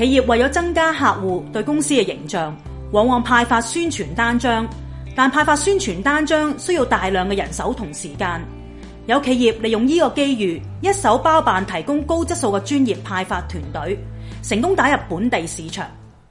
企業為咗增加客戶對公司嘅形象，往往派發宣傳單張，但派發宣傳單張需要大量嘅人手同時間。有企業利用呢個機遇，一手包辦提供高質素嘅專業派發團隊，成功打入本地市場。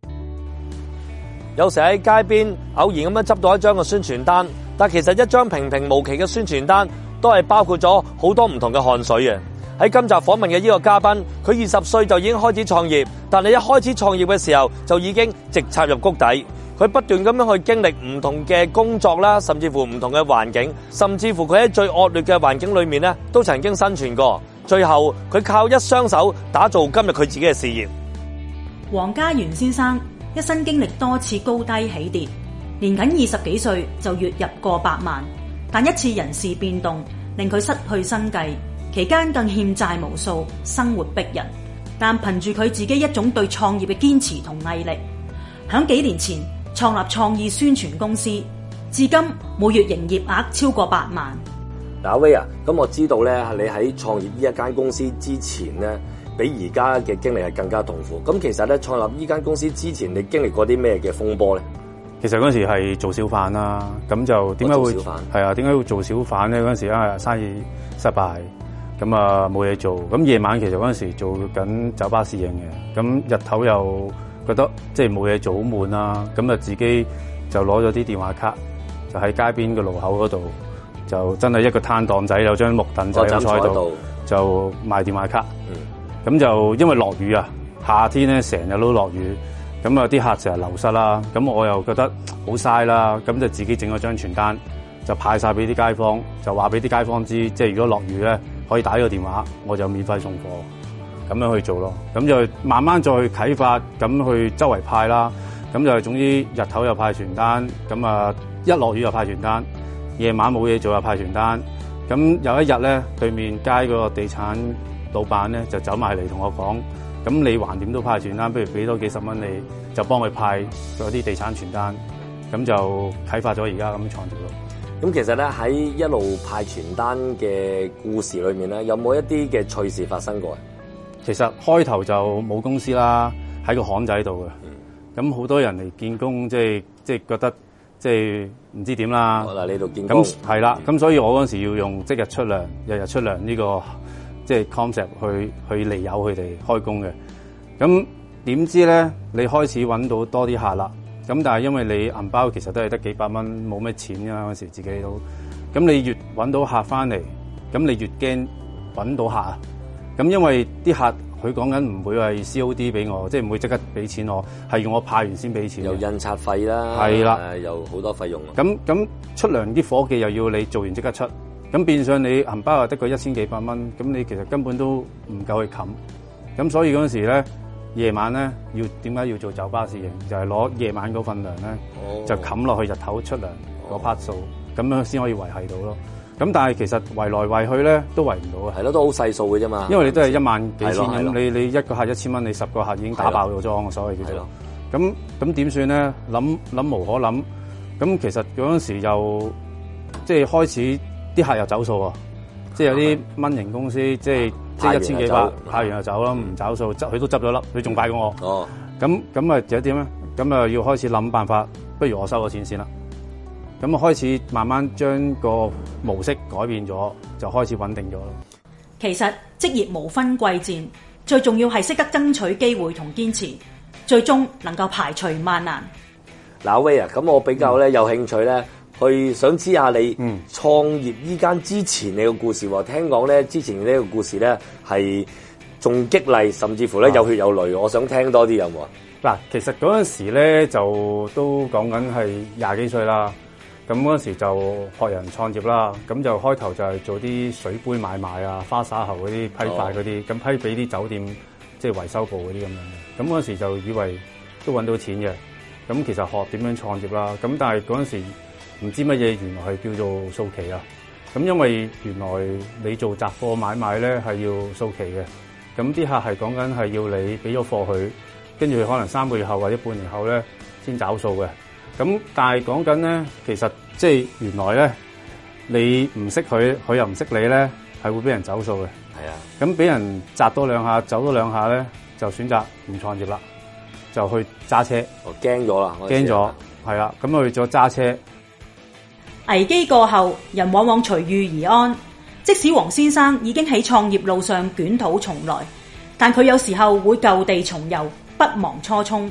有時喺街邊偶然咁樣執到一張嘅宣傳單，但其實一張平平無奇嘅宣傳單都係包括咗好多唔同嘅汗水嘅。喺今集訪問嘅呢個嘉賓，佢20歲就已經開始創業，但係一開始創業嘅時候就已經直插入谷底。佢不斷咁樣去經歷唔同嘅工作啦，甚至乎唔同嘅環境，甚至乎佢喺最惡劣嘅環境裏面咧，都曾經生存過。最後佢靠一雙手打造今日佢自己嘅事業。 黃家源先生一生經歷多次高低起跌，年僅20幾歲就月入過百萬，但一次人事變動令佢失去生計，期間更欠債無數，生活逼人。但憑住佢自己一種對創業嘅堅持同毅力，響幾年前創立創意宣傳公司，至今每月營業額超過8萬。 嗱，阿威啊，咁我知道咧，你喺創業呢一間公司之前咧，比而家嘅經歷係更加痛苦。咁其實咧，創立呢間公司之前，你經歷過啲咩嘅風波咧？ 其實嗰陣時係做小販啦，咁就點解會係啊？點解會做小販咧？嗰陣時啊，生意失敗，咁啊冇嘢做。咁夜晚其實嗰陣時做緊酒吧侍應嘅，咁日頭又覺得即係冇嘢做好悶啦，咁啊自己就攞咗啲電話卡，就喺街邊嘅路口嗰度，就真係一個攤檔仔，有張木凳仔坐喺度，就賣電話卡。咁就因為落雨啊，夏天咧成日都落雨，咁啊啲客成日流失啦，咁我又覺得好嘥啦，咁就自己整咗張傳單，就派晒俾啲街坊，就話俾啲街坊知，即係如果落雨咧，可以打呢個電話，我就免費送貨，咁樣去做咯。咁就慢慢再去啟發，咁去周圍派啦。咁就總之日頭又派傳單，咁啊一落雨又派傳單，夜晚冇嘢做又派傳單。咁有一日咧，對面街嗰個地產老闆咧就走埋嚟同我講，咁你橫掂都派傳單，不如俾多幾十蚊你，就幫佢派嗰啲地產傳單，咁就啟發咗而家咁創業咯。 咁其實咧喺一路派傳單嘅故事裏面咧，有冇一啲嘅趣事發生過？ 其實開頭就冇公司啦，喺個巷仔度嘅，咁好多人嚟見工，即係覺得即係唔知點啦。 嗱，呢度見工咁係啦，咁所以我嗰陣時要用即日出糧、日日出糧呢個即係 concept 去利誘佢哋開工嘅。咁點知咧，你開始揾到多啲客啦。咁但係因為你銀包其實都係得幾百蚊，冇咩錢㗎嗰時自己都。咁你越揾到客翻嚟，咁你越驚揾到客啊。咁因為啲客佢講緊唔會係 COD 俾我，即係唔會即刻俾錢我，係要我派完先俾錢。 有印刷費啦， 係啦， 有好多費用。 咁出糧啲伙計又要你做完即刻出，咁變相你銀包又得個1000幾百蚊，咁你其實根本都唔夠去冚。咁所以嗰陣時咧，夜晚咧點解要做酒吧侍應？就係攞夜晚嗰份糧咧，就冚落去日頭出糧嗰 part 數，咁樣先可以維繫到咯。咁但係其實圍來圍去咧都圍唔到啊。 係咯，都好細數嘅啫嘛。 因為你都係1萬幾千咁，你一個客1000蚊，你10個客已經打爆咗裝，所謂叫做。咁點算咧？諗無可諗。咁其實嗰陣時又即係開始啲客又走數喎，即係有啲蚊型公司，即係1000幾百派完就走啦，唔找數，佢都執咗粒，佢仲快過我。 哦。 咁啊有點咧？咁啊要開始諗辦法，不如我收咗錢先啦。咁啊開始慢慢將個模式改變咗，就開始穩定咗咯。 其實職業無分貴賤，最重要係識得爭取機會同堅持，最終能夠排除萬難。 嗱，威啊，咁我比較咧有興趣咧，去想知下你創業依間之前你個故事喎。聽講咧之前呢個故事咧係仲激勵，甚至乎咧有血有淚。我想聽多啲有冇啊？ 嗱，其實嗰陣時咧就都講緊係20幾歲啦。咁嗰陣時就學人創業啦，咁就開頭就係做啲水杯買賣啊、花灑喉嗰啲批發嗰啲，咁批俾啲酒店即係維修部嗰啲咁樣嘅。咁嗰陣時就以為都揾到錢嘅，咁其實學點樣創業啦。咁但係嗰陣時唔知乜嘢，原來係叫做掃期啊。咁因為原來你做雜貨買賣咧係要掃期嘅，咁啲客係講緊係要你俾咗貨佢，跟住可能3個月後或者半年後咧先找數嘅。咁但係講緊咧，其實即係原來咧，你唔識佢，佢又唔識你咧，係會俾人走數嘅。 係啊。 咁俾人砸多2下，走多2下咧，就選擇唔創業啦。 就去揸車。 驚咗啦， 驚咗，係啦，咁去咗揸車。 危機過後，人往往隨遇而安。即使黃先生已經喺創業路上捲土重來，但佢有時候會舊地重遊，不忘初衷。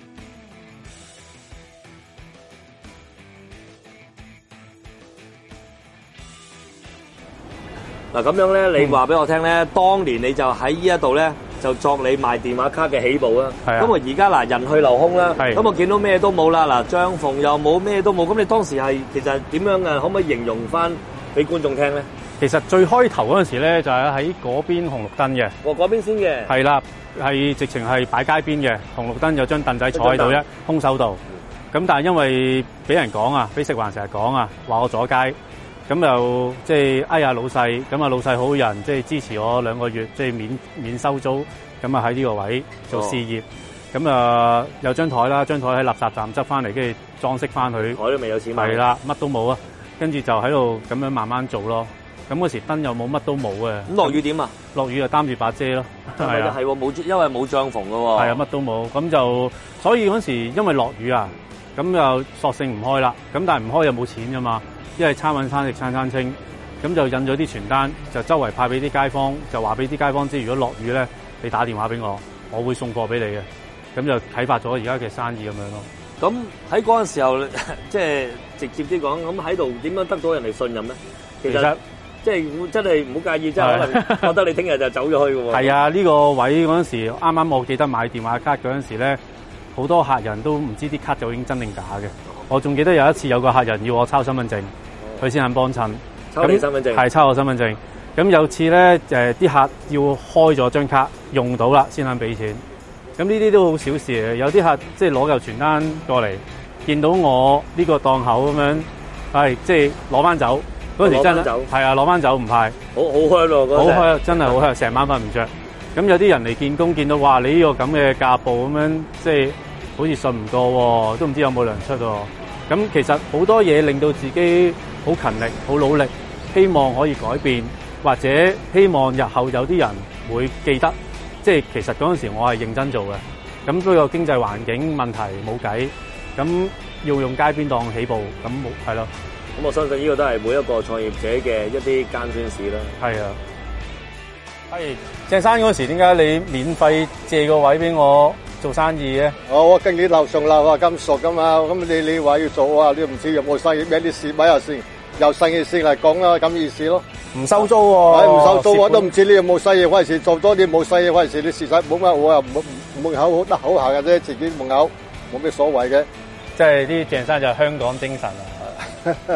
嗱咁樣咧，你話俾我聽咧，當年你就喺呢一度咧，就作你賣電話卡嘅起步啦。 係啊。 咁啊，而家嗱人去樓空啦，咁我見到咩都冇啦，嗱帳篷又冇，咩都冇。咁你當時係其實點樣啊？可唔可以形容翻俾觀眾聽咧？ 其實最開頭嗰陣時咧，就係喺嗰邊紅綠燈嘅。 嗰邊先嘅。係啦，係直情係擺街邊嘅，紅綠燈有張凳仔坐喺度啫，空手道。咁但係因為俾人講啊，俾食環成日講啊，話我阻街。咁就即係哎呀老細，咁啊老細好人，即係支持我2個月，即係免收租，咁啊喺呢個位做事業。咁啊有張台啦，張台喺垃圾站執翻嚟，跟住裝飾翻佢。 台都未有錢買。係啦，乜都冇啊，跟住就喺度咁樣慢慢做咯。咁嗰時燈又冇，乜都冇嘅。 咁落雨點啊？ 落雨就擔住把遮咯。 係啊，係冇，因為冇帳篷㗎喎。 係啊，乜都冇。咁就所以嗰時因為落雨啊，咁就索性唔開啦。咁但係唔開又冇錢㗎嘛。因為餐揾餐食餐餐清，咁就印咗啲傳單，就周圍派俾啲街坊，就話俾啲街坊知，如果落雨咧，你打電話俾我，我會送貨俾你嘅。咁就啟發咗而家嘅生意咁樣咯。 咁喺嗰陣時候，即係直接啲講，咁喺度點樣得到人哋信任咧？其實即係真係唔好介意，即係可能覺得你聽日就走咗去嘅喎。 係啊，呢個位嗰陣時，啱啱我記得買電話卡嗰陣時咧，好多客人都唔知啲卡究竟真定假嘅。我仲記得有一次有個客人要我抄身份證。佢先肯幫襯， 抄你身份證， 係抄我身份證。咁有次咧，啲客要開咗張卡用到啦，先肯俾錢。咁呢啲都好小事嘅。有啲客即係攞嚿傳單過嚟，見到我呢個檔口咁樣，係即係攞翻走。嗰時真係係啊，攞翻走唔派。 好開咯， 好開，真係好開，成晚瞓唔着。咁有啲人嚟見工，見到哇，你呢個咁嘅價報咁樣，即係好似信唔過喎，都唔知有冇糧出喎。咁其實好多嘢令到自己好勤力、好努力，希望可以改變，或者希望日後有啲人會記得，即係其實嗰陣時我係認真做嘅。咁呢個經濟環境問題冇計，咁要用街邊檔起步，咁係咯。 咁我相信呢個都係每一個創業者嘅一啲艱酸史啦。 係啊。係鄭生嗰時點解你免費借個位俾我做生意嘅？ 我跟你樓上樓啊咁熟噶嘛，咁你話要做啊，你唔知有冇生意咩啲事咪又先，有生意先嚟講啦，咁意思咯。 唔收租喎， 唔收租我都唔知你有冇生意嗰陣時做多啲，冇生意嗰陣時你事實冇乜，我又門口好得好行嘅啫，自己門口冇咩所謂嘅。 即係啲鄭生就係香港精神啊！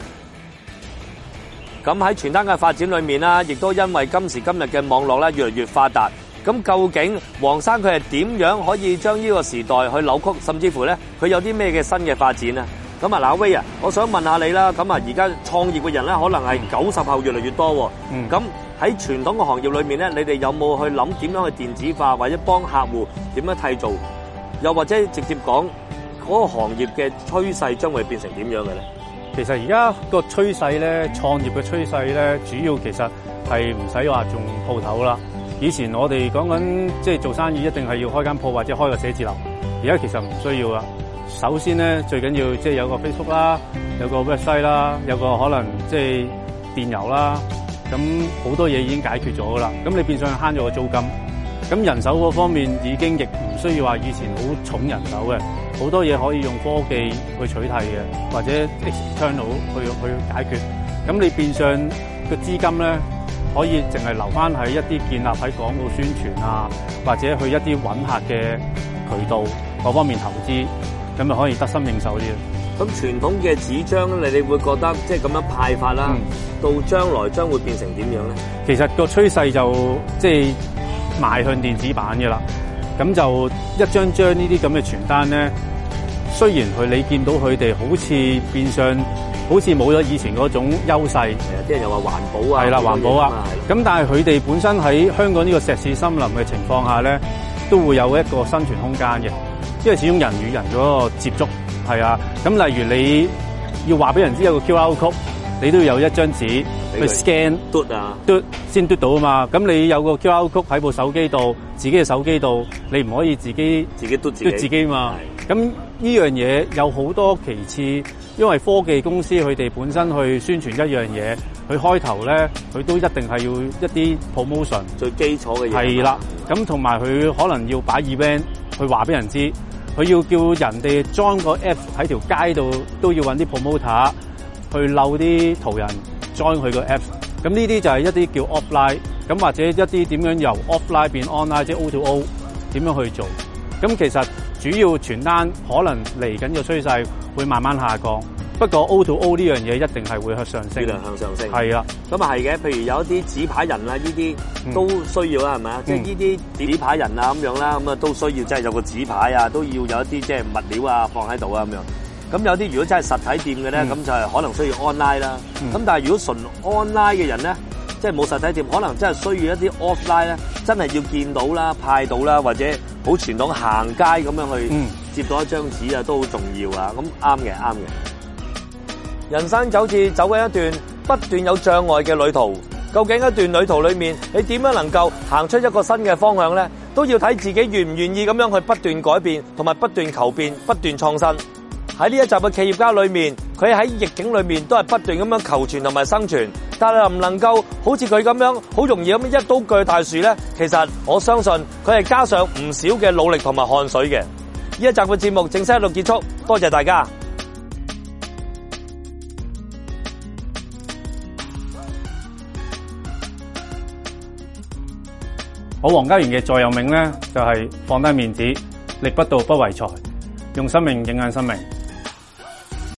咁喺傳單嘅發展裏面啦，亦都因為今時今日嘅網絡咧越嚟越發達。咁究竟黃生佢係點樣可以將呢個時代去扭曲，甚至乎咧佢有啲咩嘅新嘅發展啊？咁啊，嗱威啊，我想問下你啦。咁啊，而家創業嘅人咧，可能係90後越嚟越多。咁喺傳統嘅行業裏面咧，你哋有冇去諗點樣去電子化，或者幫客戶點樣締造？又或者直接講嗰個行業嘅趨勢將會變成點樣嘅咧？ 其實而家個趨勢咧，創業嘅趨勢咧，主要其實係唔使話仲鋪頭啦。以前我哋講緊即係做生意，一定係要開間鋪或者開個寫字樓。而家其實唔需要啦。首先咧，最緊要即係有個 Facebook 啦，有個 website 啦，有個可能即係電郵啦。咁好多嘢已經解決咗噶啦。咁你變相慳咗個租金。咁人手嗰方面已經亦唔需要話以前好重人手嘅。好多嘢可以用科技去取替嘅，或者 external 去解決。咁你變相個資金咧，可以淨係留翻喺一啲建立喺廣告宣傳啊，或者去一啲揾客嘅渠道嗰方面投資，咁就可以得心應手啲。 咁傳統嘅紙張咧，你哋會覺得即係咁樣派發啦，到將來將會變成點樣咧？ 其實個趨勢就即係邁向電子版嘅啦。咁就一張張呢啲咁嘅傳單咧，雖然你見到佢哋好似變相好似冇咗以前嗰種優勢， 啲人又話環保啊， 係啦環保啊。咁但係佢哋本身喺香港呢個石屎森林嘅情況下咧，都會有一個生存空間嘅，因為始終人與人嗰個接觸係啊。咁例如你要話俾人知有個 QR code，你都要有一張紙去 scan 嘟啊， 先嘟到啊嘛。咁你有個 QR code 喺部手機度，自己嘅手機度，你唔可以自己嘟自己嘛。咁呢樣嘢有好多其次，因為科技公司佢哋本身去宣傳一樣嘢，佢開頭咧佢都一定係要一啲 promotion 最基礎嘅嘢。 係啦，咁同埋佢可能要擺 event 去話俾人知，佢要叫人哋裝個 app 喺條街度，都要揾啲 promoter 去漏啲途人 join 佢個 app。咁呢啲就係一啲叫 offline， 咁或者一啲點樣由 offline 變 online， 即係 O2O 點樣去做。咁其實主要傳單可能嚟緊嘅趨勢會慢慢下降，不過 O2O 呢樣嘢一定係會向上升， 向上升。 係啊， 咁啊係嘅。譬如有一啲紙牌人啊，呢啲都需要啦，係咪啊？即係呢啲紙牌人啊咁樣啦，咁啊都需要即係有個紙牌啊，都要有一啲即係物料啊放喺度啊咁樣。咁有啲如果真係實體店嘅咧，咁就係可能需要 online 啦。咁但係如果純 online 嘅人咧，即係冇實體店，可能真係需要一啲 offline 咧，真係要見到啦、派到啦，或者好傳統行街咁樣去接到一張紙啊，都好重要啊。咁啱嘅，啱嘅。人生就好似走緊一段不斷有障礙嘅旅途，究竟一段旅途裏面，你點樣能夠行出一個新嘅方向咧？都要睇自己願唔願意咁樣去不斷改變，同埋不斷求變、不斷創新。喺呢一集嘅企業家裏面，佢喺逆境裏面都係不斷咁樣求存同埋生存，但係能唔能夠好似佢咁樣好容易咁一刀鋸大樹咧？其實我相信佢係加上唔少嘅努力同埋汗水嘅。呢一集嘅節目正式喺度結束，多謝大家。 我黃家源嘅座右銘咧就係放低面子，力不到不為財，用生命影響生命。